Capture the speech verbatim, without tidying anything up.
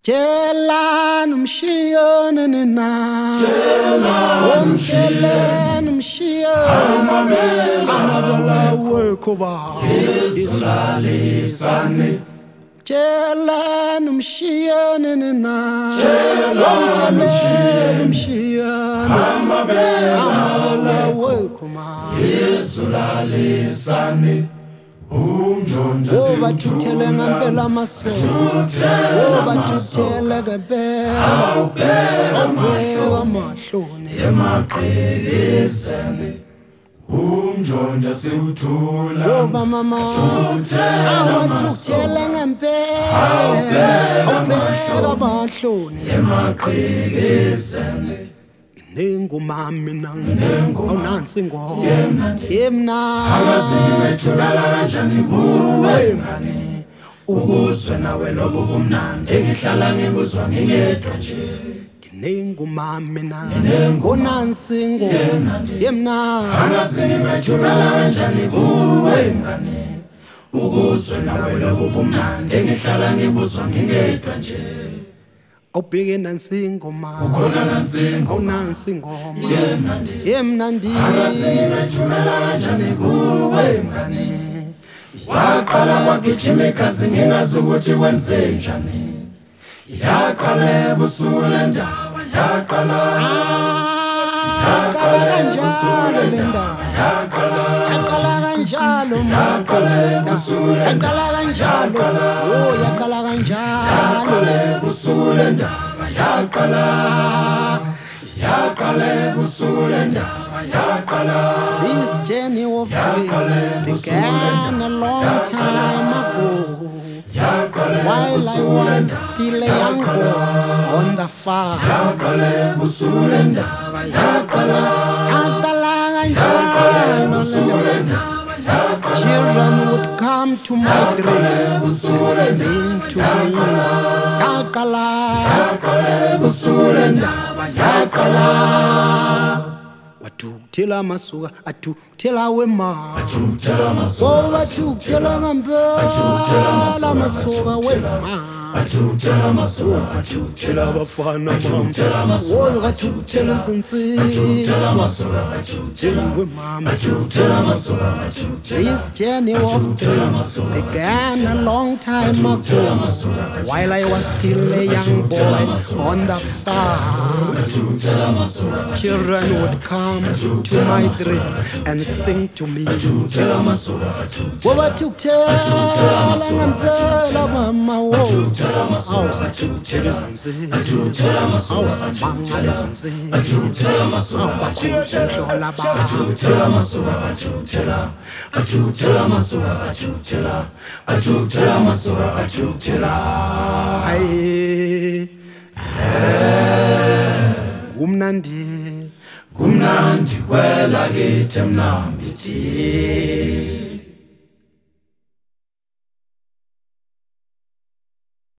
Tshela nomshiyane nina Tshela nomshiyane Amabala wekho ba Isulalisane Tshela nomshiyane nina Tshela nomshiyane Amabala wekho ma Isulalisane umjonja Oba tuthele ngempela amasono Oba tuthele ngempela Awubheka amahloni emaqhekezane umjonja siwuthula Oba mama awathuthele ngempela Awubheka amahloni emaqhekezane Nengumami nangu awunansi ngoma Yemna Angazimethulala kanjani kuwe ngane Ukuzwe nawe lobo kumnandi Ngihlala ngibuzwa ngingedwa nje Nengumami nangu awunansi ngoma Yemna Angazimethulala kanjani kuwe ngane Ukuzwe nawe lobo kumnandi Ngihlala ngibuzwa ngingedwa nje Awubheke nansi ngoma Ukhona nansi ngoma awunansi ngoma Yemnandi Yemnandi Angazimethulala kanjani kuwe ngane Waqala wagijima igazi ngingazi ukuthi wenze njani Yaqala ebusuku lendaba Yaqala Yaqala kanjalo le ndaba Yaqala Yaqala kanjalo Yaqala ebusuku Yaqala kanjalo Oh yaqala kanjalo Yaqala ebusuku lendaba Yaqala Yaqala ebusuku lendaba Yaqala This journey of grief began a long time ago While I was still a young boy on the farm Yaqala ebusuku lendaba Yaqala Yaqala kanjalo le ndaba Yaqala Children would come to my dream and sing to me Yaqala ebusuku lendaba Yaqala Wathukuthela amasuka athukuthela wema Athukuthela amasuka Oh wathukuthela ngempela amasuka wema Athukuthela amasuka Athukuthela abafana Athukuthela mama amasuka Oh wathukuthela Athukuthela izinsizwa amasuka Athukuthela wemama Athukuthela amasuka Athukuthela This journey of dreams began a long time ago While I was still a young boy on the farm Athukuthela amasuka Children would come to my dream and sing to me Athukuthela amasuka Athukuthela Wabathukuthela ngempela mama wo Athukuthela amasuka Awusathukuthela izinsizwa Athukuthela amasuka Awusamangala izinsizwa Athukuthela amasuka Awubakhohlahlola abantu Athukuthela amasuka Athukuthela Athukuthela amasuka Athukuthela Athukuthela amasuka Athukuthela Hayi Umnandi kumnandi kwela kithi mnambithi